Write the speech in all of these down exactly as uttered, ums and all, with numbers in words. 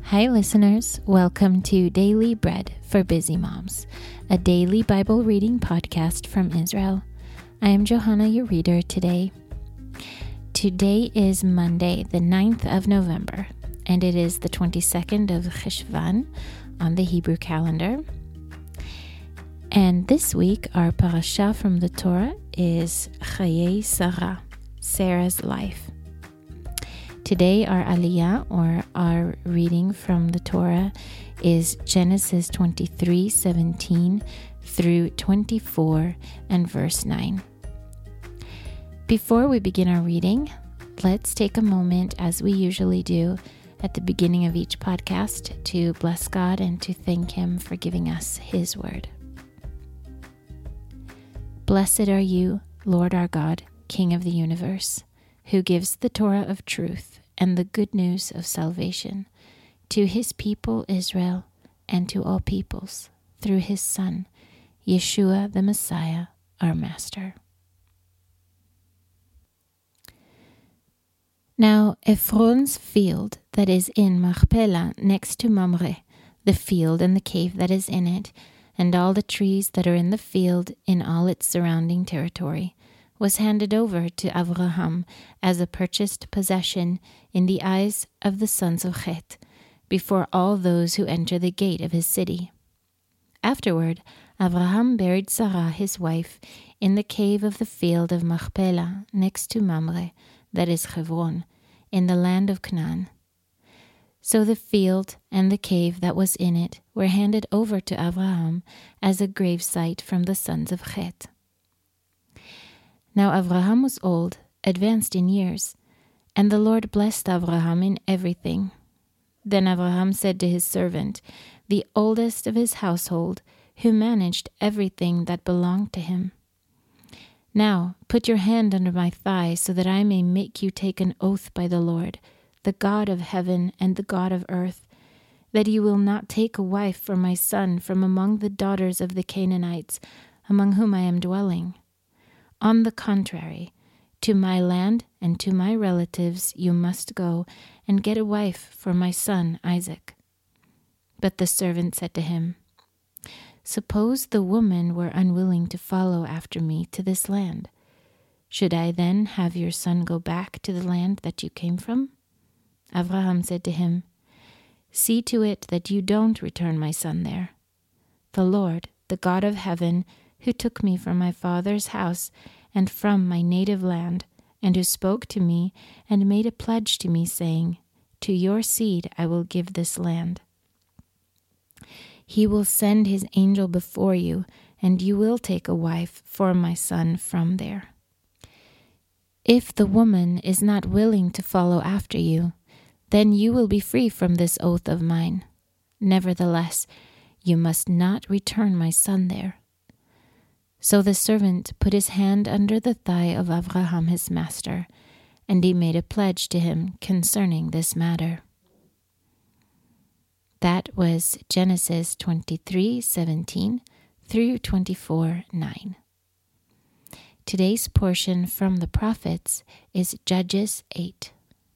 Hi listeners, welcome to Daily Bread for Busy Moms, a daily Bible reading podcast from Israel. I am Johanna, your reader today. Today is Monday, the ninth of November, and it is the twenty-second of Cheshvan on the Hebrew calendar. And this week, our parasha from the Torah is Chayei Sarah, Sarah's life. Today, our aliyah, or our reading from the Torah, is Genesis twenty-three seventeen through twenty-four and verse nine. Before we begin our reading, let's take a moment, as we usually do at the beginning of each podcast, to bless God and to thank Him for giving us His word. Blessed are you, Lord our God, King of the universe, who gives the Torah of truth and the good news of salvation to His people Israel and to all peoples through His Son, Yeshua the Messiah, our Master. Now Ephron's field that is in Machpelah next to Mamre, the field and the cave that is in it, and all the trees that are in the field in all its surrounding territory, was handed over to Avraham as a purchased possession in the eyes of the sons of Chet, before all those who enter the gate of his city. Afterward, Avraham buried Sarah his wife in the cave of the field of Machpelah next to Mamre, that is Hebron, in the land of Canaan. So the field and the cave that was in it were handed over to Avraham as a gravesite from the sons of Chet. Now Avraham was old, advanced in years, and the Lord blessed Avraham in everything. Then Avraham said to his servant, the oldest of his household, who managed everything that belonged to him, "Now put your hand under my thigh, so that I may make you take an oath by the Lord, the God of heaven and the God of earth, that you will not take a wife for my son from among the daughters of the Canaanites, among whom I am dwelling. On the contrary, to my land and to my relatives you must go and get a wife for my son Isaac." But the servant said to him, "Suppose the woman were unwilling to follow after me to this land. Should I then have your son go back to the land that you came from?" Avraham said to him, "See to it that you don't return my son there. The Lord, the God of heaven, who took me from my father's house and from my native land, and who spoke to me and made a pledge to me, saying, 'To your seed I will give this land.' He will send his angel before you, and you will take a wife for my son from there. If the woman is not willing to follow after you, then you will be free from this oath of mine. Nevertheless, you must not return my son there." So the servant put his hand under the thigh of Avraham his master, and he made a pledge to him concerning this matter. That was Genesis twenty-three seventeen through twenty-four nine. Today's portion from the prophets is Judges eight.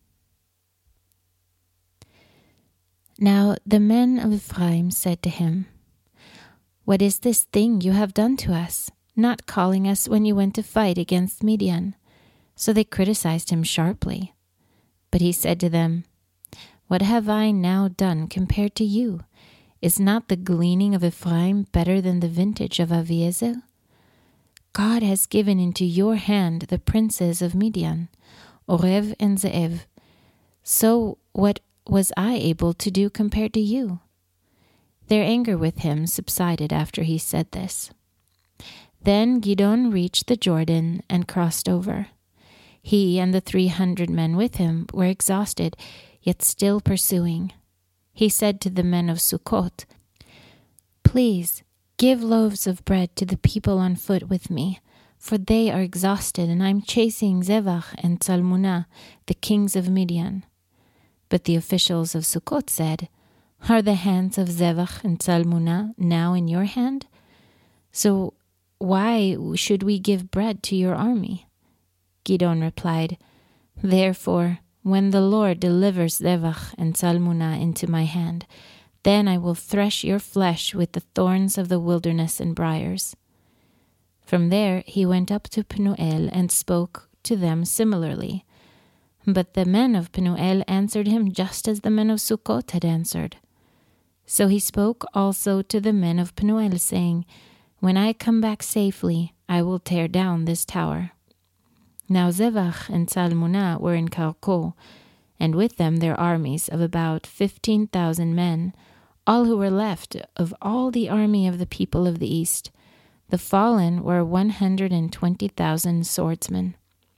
Now the men of Ephraim said to him, "What is this thing you have done to us, not calling us when you went to fight against Midian?" So they criticized him sharply. But he said to them, "What have I now done compared to you? Is not the gleaning of Ephraim better than the vintage of Aviezer? God has given into your hand the princes of Midian, Orev and Zeev. So what was I able to do compared to you?" Their anger with him subsided after he said this. Then Gidon reached the Jordan and crossed over. He and the three hundred men with him were exhausted, yet still pursuing. He said to the men of Sukkot, "Please give loaves of bread to the people on foot with me, for they are exhausted, and I am chasing Zevach and Tzalmunna, the kings of Midian." But the officials of Sukkot said, "Are the hands of Zevach and Tzalmunna now in your hand? So why should we give bread to your army?" Gidon replied, "Therefore when the Lord delivers Zevach and Zalmunna into my hand, then I will thresh your flesh with the thorns of the wilderness and briars." From there he went up to Penuel and spoke to them similarly. But the men of Penuel answered him just as the men of Sukkot had answered. So he spoke also to the men of Penuel, saying, "When I come back safely, I will tear down this tower." Now Zevach and Zalmunna were in Karkor, and with them their armies of about fifteen thousand men, all who were left of all the army of the people of the east. The fallen were one hundred and twenty thousand swordsmen.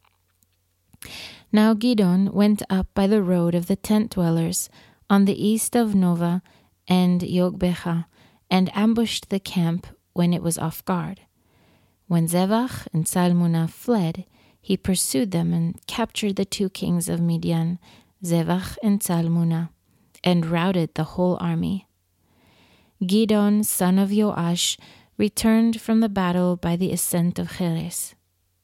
Now Gidon went up by the road of the tent dwellers on the east of Nova and Yogbecha, and ambushed the camp when it was off guard. When Zevach and Zalmunna fled, he pursued them and captured the two kings of Midian, Zevach and Zalmunna, and routed the whole army. Gidon, son of Joash, returned from the battle by the ascent of Cheres.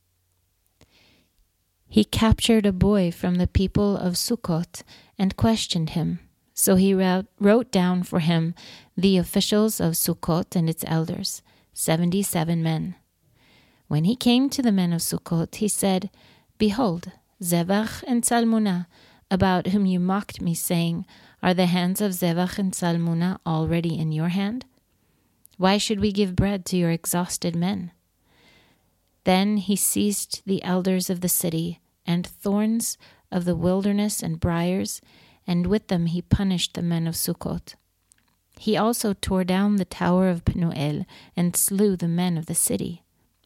He captured a boy from the people of Sukkot and questioned him. So he wrote down for him the officials of Sukkot and its elders, seventy-seven men. When he came to the men of Sukkot, he said, "Behold, Zevach and Zalmunna, about whom you mocked me, saying, 'Are the hands of Zevach and Zalmunna already in your hand? Why should we give bread to your exhausted men?' Then he seized the elders of the city, and thorns of the wilderness and briars, and with them he punished the men of Sukkot. He also tore down the tower of Penuel, and slew the men of the city.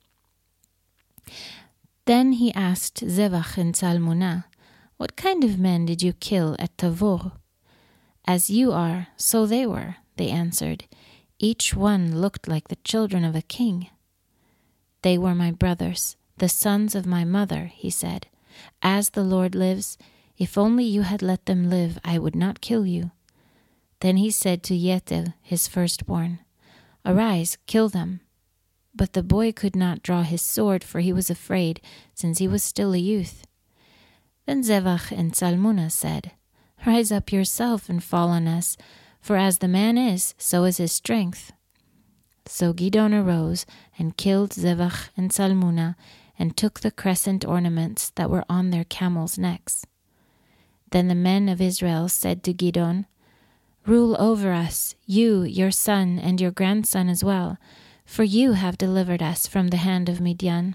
Then he asked Zevach and Zalmunna, 'What kind of men did you kill at Tavor?' 'As you are, so they were,' they answered. 'Each one looked like the children of a king.' 'They were my brothers, the sons of my mother,' he said. 'As the Lord lives, if only you had let them live, I would not kill you.' Then he said to Yetel, his firstborn, 'Arise, kill them.' But the boy could not draw his sword, for he was afraid, since he was still a youth. Then Zevach and Zalmunna said, 'Rise up yourself and fall on us, for as the man is, so is his strength.' So Gidon arose and killed Zevach and Zalmunna, and took the crescent ornaments that were on their camels' necks. Then the men of Israel said to Gidon, 'Rule over us, you, your son, and your grandson as well, for you have delivered us from the hand of Midian.'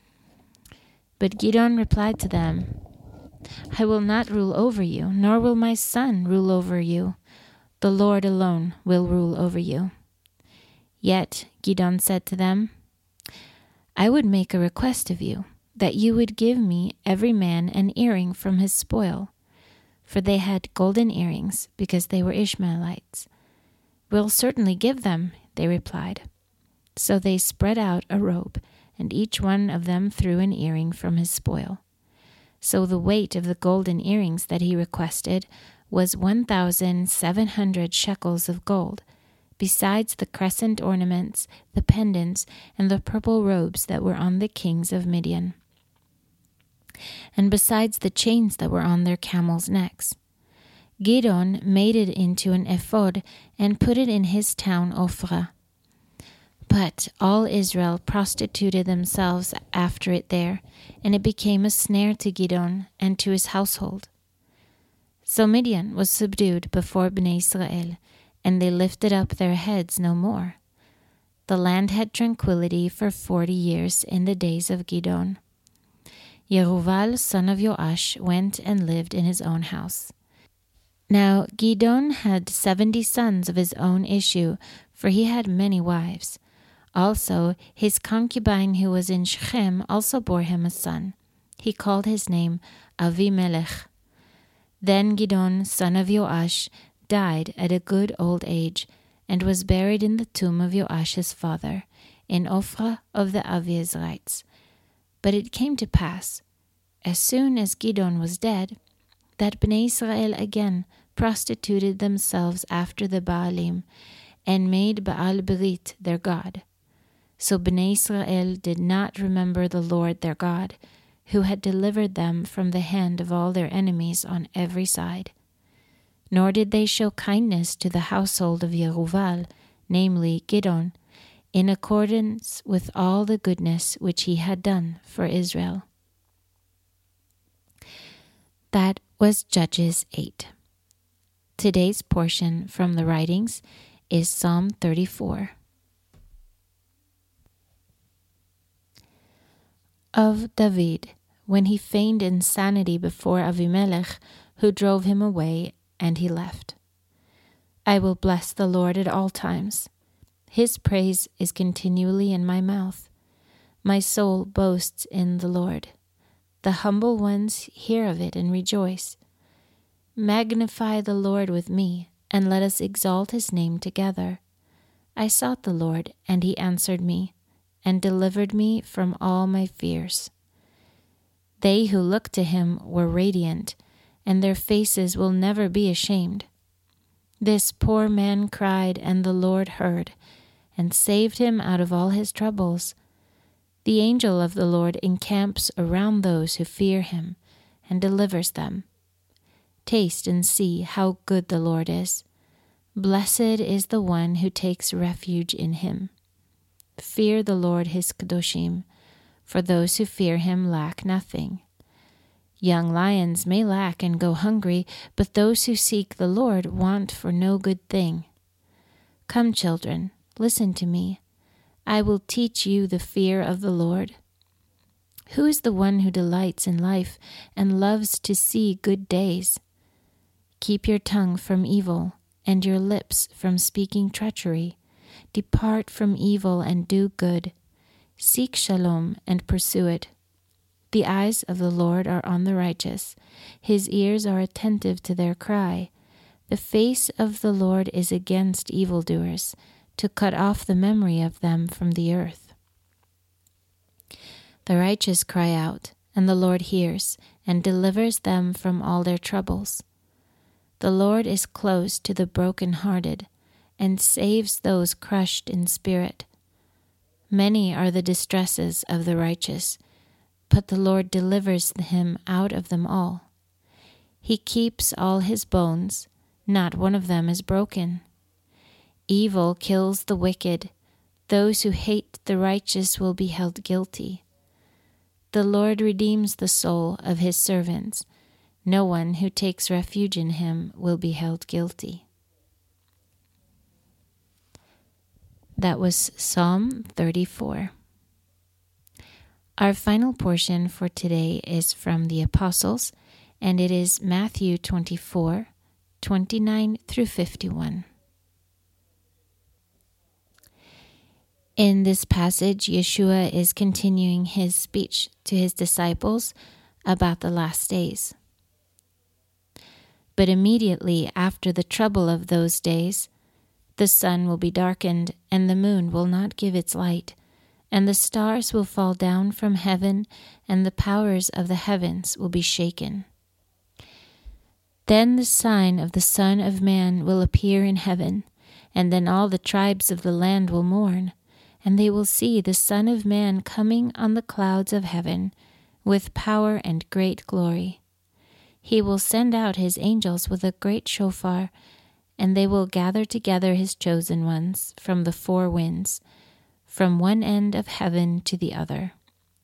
But Gidon replied to them, 'I will not rule over you, nor will my son rule over you. The Lord alone will rule over you.' Yet Gidon said to them, 'I would make a request of you, that you would give me every man an earring from his spoil.' For they had golden earrings, because they were Ishmaelites. 'We'll certainly give them,' they replied. So they spread out a robe, and each one of them threw an earring from his spoil. So the weight of the golden earrings that he requested was one thousand seven hundred shekels of gold, besides the crescent ornaments, the pendants, and the purple robes that were on the kings of Midian, and besides the chains that were on their camels' necks. Gidon made it into an ephod and put it in his town Ophrah. But all Israel prostituted themselves after it there, and it became a snare to Gidon and to his household. So Midian was subdued before Bnei Israel, and they lifted up their heads no more. The land had tranquility for forty years in the days of Gidon. Yeruval, son of Joash, went and lived in his own house. Now Gidon had seventy sons of his own issue, for he had many wives. Also his concubine who was in Shechem also bore him a son. He called his name Avimelech. Then Gidon, son of Joash, died at a good old age, and was buried in the tomb of Joash his father, in Ophrah of the Abiezrites. But it came to pass, as soon as Gidon was dead, that Bnei Israel again prostituted themselves after the Baalim, and made Baal Berit their god. So Bnei Israel did not remember the Lord their God, who had delivered them from the hand of all their enemies on every side. Nor did they show kindness to the household of Yeruval, namely Gidon, in accordance with all the goodness which he had done for Israel. That was Judges eight. Today's portion from the writings is Psalm thirty-four. Of David, when he feigned insanity before Avimelech, who drove him away, and he left. I will bless the Lord at all times. His praise is continually in my mouth. My soul boasts in the Lord. The humble ones hear of it and rejoice. Magnify the Lord with me, and let us exalt his name together. I sought the Lord, and he answered me, and delivered me from all my fears. They who look to him were radiant, and their faces will never be ashamed. This poor man cried, and the Lord heard, and saved him out of all his troubles. The angel of the Lord encamps around those who fear him, and delivers them. Taste and see how good the Lord is. Blessed is the one who takes refuge in him. Fear the Lord his Kedoshim, for those who fear him lack nothing. Young lions may lack and go hungry, but those who seek the Lord want for no good thing. Come, children, listen to me. I will teach you the fear of the Lord. Who is the one who delights in life and loves to see good days? Keep your tongue from evil and your lips from speaking treachery. Depart from evil and do good. Seek shalom and pursue it. The eyes of the Lord are on the righteous. His ears are attentive to their cry. The face of the Lord is against evildoers, to cut off the memory of them from the earth. The righteous cry out, and the Lord hears, and delivers them from all their troubles. The Lord is close to the broken-hearted, and saves those crushed in spirit. Many are the distresses of the righteous, but the Lord delivers him out of them all. He keeps all his bones, not one of them is broken. Evil kills the wicked. Those who hate the righteous will be held guilty. The Lord redeems the soul of his servants. No one who takes refuge in him will be held guilty. That was Psalm thirty-four. Our final portion for today is from the Apostles, and it is Matthew twenty-four, twenty-nine through fifty-one. In this passage, Yeshua is continuing his speech to his disciples about the last days. But immediately after the trouble of those days, the sun will be darkened, and the moon will not give its light, and the stars will fall down from heaven, and the powers of the heavens will be shaken. Then the sign of the Son of Man will appear in heaven, and then all the tribes of the land will mourn, and they will see the Son of Man coming on the clouds of heaven with power and great glory. He will send out his angels with a great shofar, and they will gather together his chosen ones from the four winds, from one end of heaven to the other.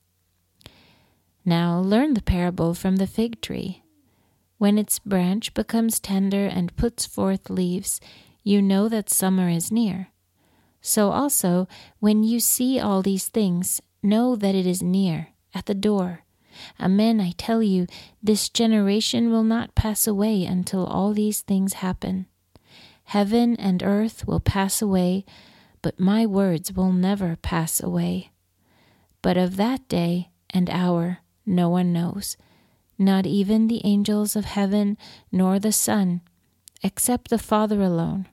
Now learn the parable from the fig tree. When its branch becomes tender and puts forth leaves, you know that summer is near. So also, when you see all these things, know that it is near, at the door. Amen, I tell you, this generation will not pass away until all these things happen. Heaven and earth will pass away, but my words will never pass away. But of that day and hour no one knows, not even the angels of heaven, nor the Son, except the Father alone.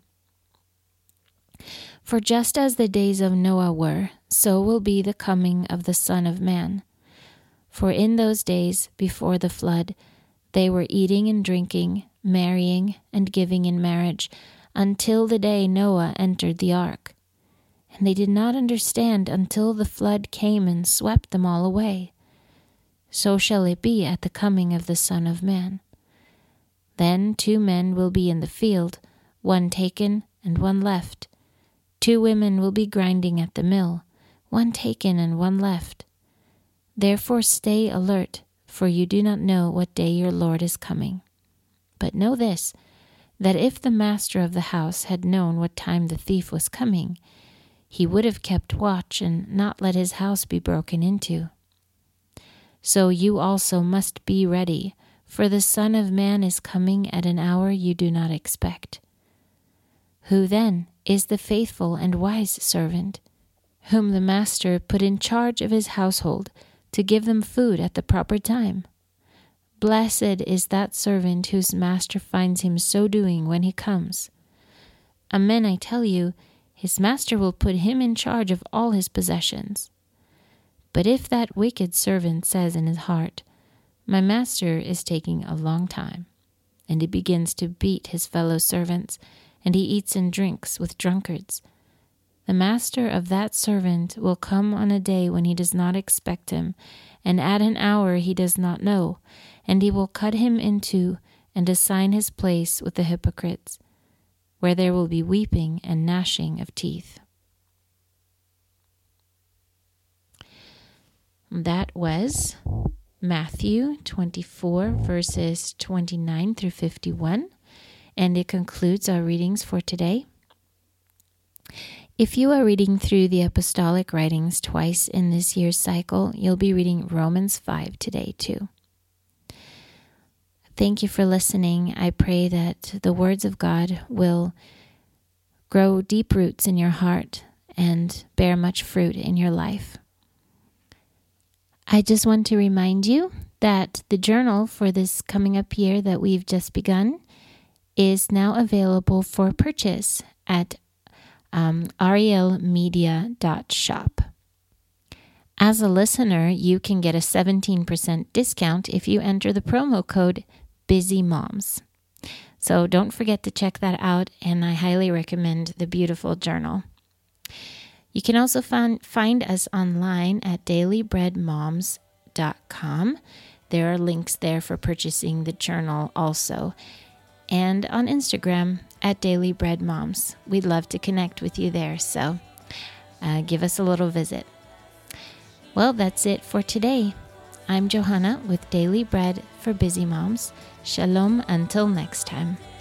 For just as the days of Noah were, so will be the coming of the Son of Man. For in those days before the flood, they were eating and drinking, marrying and giving in marriage, until the day Noah entered the ark. And they did not understand until the flood came and swept them all away. so shall it be at the coming of the Son of Man. Then two men will be in the field, one taken and one left. Two women will be grinding at the mill, one taken and one left. Therefore stay alert, for you do not know what day your Lord is coming. But know this, that if the master of the house had known what time the thief was coming, he would have kept watch and not let his house be broken into. So you also must be ready, for the Son of Man is coming at an hour you do not expect. Who then is the faithful and wise servant, whom the master put in charge of his household to give them food at the proper time? Blessed is that servant whose master finds him so doing when he comes. Amen, I tell you, his master will put him in charge of all his possessions. But if that wicked servant says in his heart, my master is taking a long time, and he begins to beat his fellow servants, and he eats and drinks with drunkards, the master of that servant will come on a day when he does not expect him, and at an hour he does not know, and he will cut him in two and assign his place with the hypocrites, where there will be weeping and gnashing of teeth. That was Matthew twenty-four, verses twenty-nine through fifty-one, and it concludes our readings for today. If you are reading through the apostolic writings twice in this year's cycle, you'll be reading Romans five today too. Thank you for listening. I pray that the words of God will grow deep roots in your heart and bear much fruit in your life. I just want to remind you that the journal for this coming up year that we've just begun is now available for purchase at um, ariel media dot shop. As a listener, you can get a seventeen percent discount if you enter the promo code BusyMoms. So don't forget to check that out, and I highly recommend the beautiful journal. You can also find, find us online at daily bread moms dot com. There are links there for purchasing the journal also. And on Instagram at dailybreadmoms. We'd love to connect with you there, so uh, give us a little visit. Well, that's it for today. I'm Johanna with Daily Bread for Busy Moms. Shalom until next time.